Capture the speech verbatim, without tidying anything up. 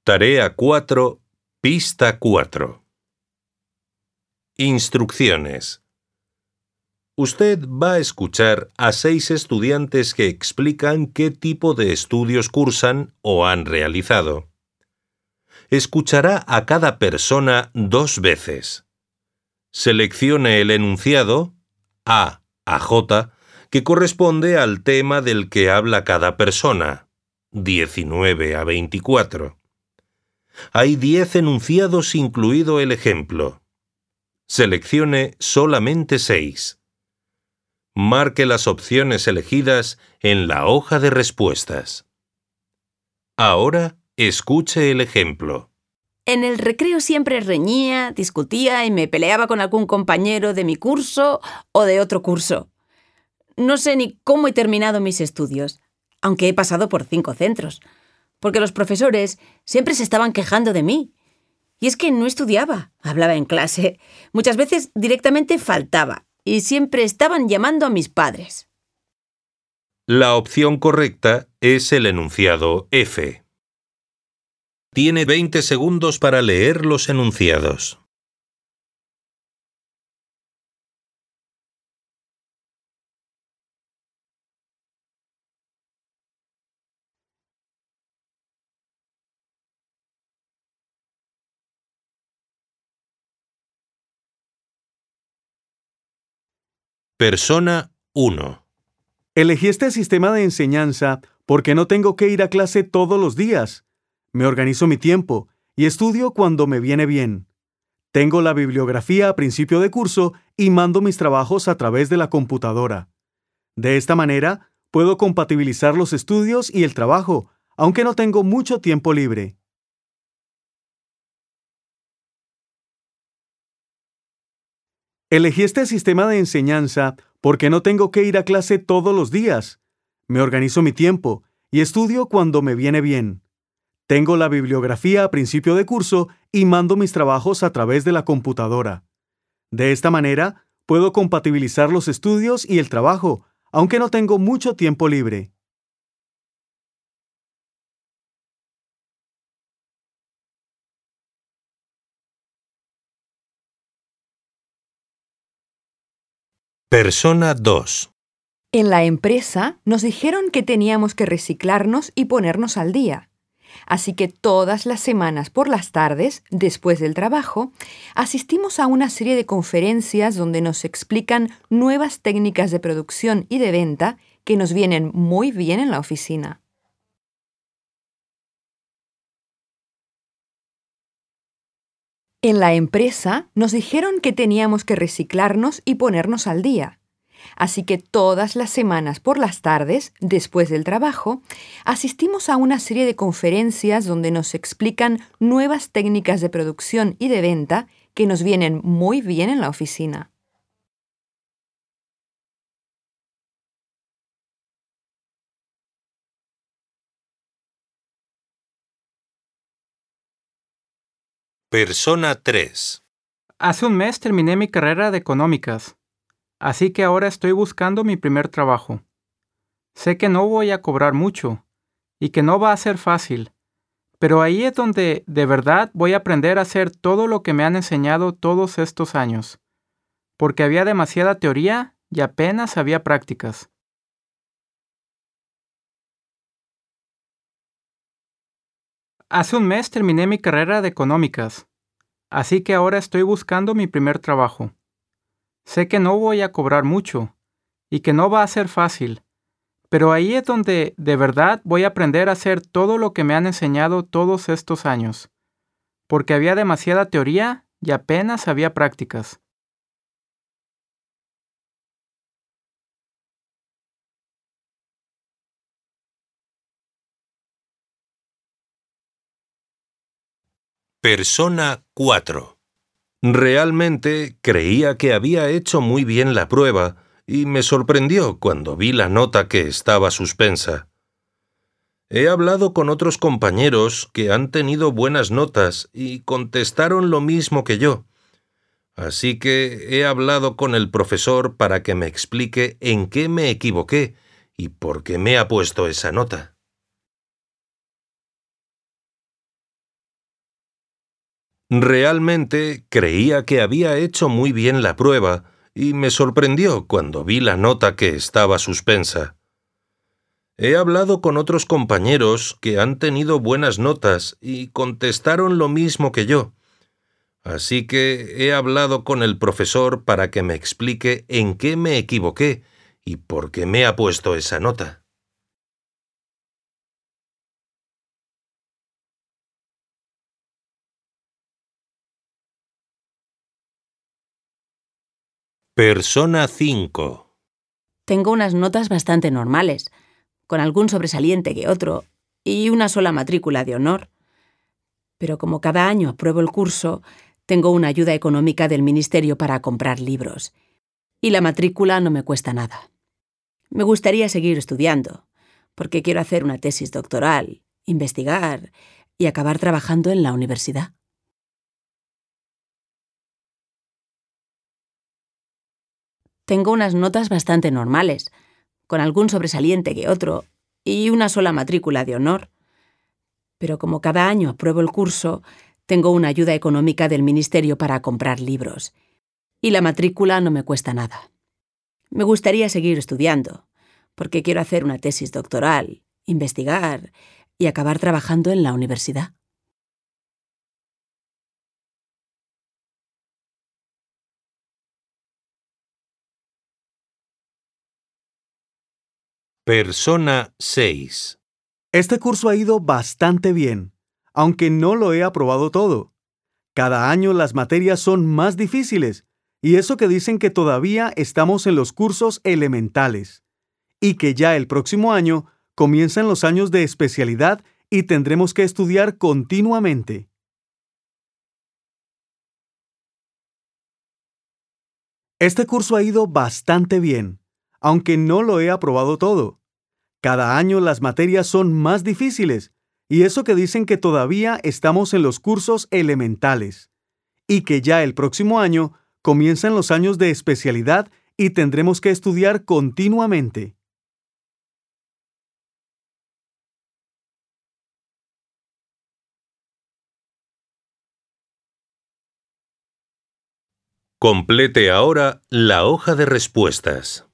Tarea cuatro, pista cuatro. Instrucciones. Usted va a escuchar a seis estudiantes que explican qué tipo de estudios cursan o han realizado. Escuchará a cada persona dos veces. Seleccione el enunciado A a J que corresponde al tema del que habla cada persona, diecinueve a veinticuatro. Hay diez enunciados incluido el ejemplo. Seleccione solamente seis. Marque las opciones elegidas en la hoja de respuestas. Ahora, escuche el ejemplo. En el recreo siempre reñía, discutía y me peleaba con algún compañero de mi curso o de otro curso. No sé ni cómo he terminado mis estudios, aunque he pasado por cinco centros, porque los profesores siempre se estaban quejando de mí. Y es que no estudiaba, hablaba en clase, muchas veces directamente faltaba y siempre estaban llamando a mis padres. La opción correcta es el enunciado F. Tiene veinte segundos para leer los enunciados. Persona uno. Elegí este sistema de enseñanza porque no tengo que ir a clase todos los días. Me organizo mi tiempo y estudio cuando me viene bien. Tengo la bibliografía a principio de curso y mando mis trabajos a través de la computadora. De esta manera, puedo compatibilizar los estudios y el trabajo, aunque no tengo mucho tiempo libre. Elegí este sistema de enseñanza porque no tengo que ir a clase todos los días. Me organizo mi tiempo y estudio cuando me viene bien. Tengo la bibliografía a principio de curso y mando mis trabajos a través de la computadora. De esta manera, puedo compatibilizar los estudios y el trabajo, aunque no tengo mucho tiempo libre. Persona dos. En la empresa nos dijeron que teníamos que reciclarnos y ponernos al día. Así que todas las semanas por las tardes, después del trabajo, asistimos a una serie de conferencias donde nos explican nuevas técnicas de producción y de venta que nos vienen muy bien en la oficina. En la empresa nos dijeron que teníamos que reciclarnos y ponernos al día. Así que todas las semanas por las tardes, después del trabajo, asistimos a una serie de conferencias donde nos explican nuevas técnicas de producción y de venta que nos vienen muy bien en la oficina. Persona tres. Hace un mes terminé mi carrera de económicas, así que ahora estoy buscando mi primer trabajo. Sé que no voy a cobrar mucho y que no va a ser fácil, pero ahí es donde de verdad voy a aprender a hacer todo lo que me han enseñado todos estos años, porque había demasiada teoría y apenas había prácticas. Hace un mes terminé mi carrera de económicas, así que ahora estoy buscando mi primer trabajo. Sé que no voy a cobrar mucho y que no va a ser fácil, pero ahí es donde de verdad voy a aprender a hacer todo lo que me han enseñado todos estos años, porque había demasiada teoría y apenas había prácticas. Persona cuatro. Realmente creía que había hecho muy bien la prueba y me sorprendió cuando vi la nota que estaba suspensa. He hablado con otros compañeros que han tenido buenas notas y contestaron lo mismo que yo. Así que he hablado con el profesor para que me explique en qué me equivoqué y por qué me ha puesto esa nota. Realmente creía que había hecho muy bien la prueba y me sorprendió cuando vi la nota que estaba suspensa. He hablado con otros compañeros que han tenido buenas notas y contestaron lo mismo que yo. Así que he hablado con el profesor para que me explique en qué me equivoqué y por qué me ha puesto esa nota. Persona cinco. Tengo unas notas bastante normales, con algún sobresaliente que otro, y una sola matrícula de honor. Pero como cada año apruebo el curso, tengo una ayuda económica del ministerio para comprar libros. Y la matrícula no me cuesta nada. Me gustaría seguir estudiando, porque quiero hacer una tesis doctoral, investigar y acabar trabajando en la universidad. Tengo unas notas bastante normales, con algún sobresaliente que otro, y una sola matrícula de honor. Pero como cada año apruebo el curso, tengo una ayuda económica del ministerio para comprar libros. Y la matrícula no me cuesta nada. Me gustaría seguir estudiando, porque quiero hacer una tesis doctoral, investigar y acabar trabajando en la universidad. Persona seis. Este curso ha ido bastante bien, aunque no lo he aprobado todo. Cada año las materias son más difíciles, y eso que dicen que todavía estamos en los cursos elementales, y que ya el próximo año comienzan los años de especialidad y tendremos que estudiar continuamente. Este curso ha ido bastante bien, aunque no lo he aprobado todo. Cada año las materias son más difíciles, y eso que dicen que todavía estamos en los cursos elementales, y que ya el próximo año comienzan los años de especialidad y tendremos que estudiar continuamente. Complete ahora la hoja de respuestas.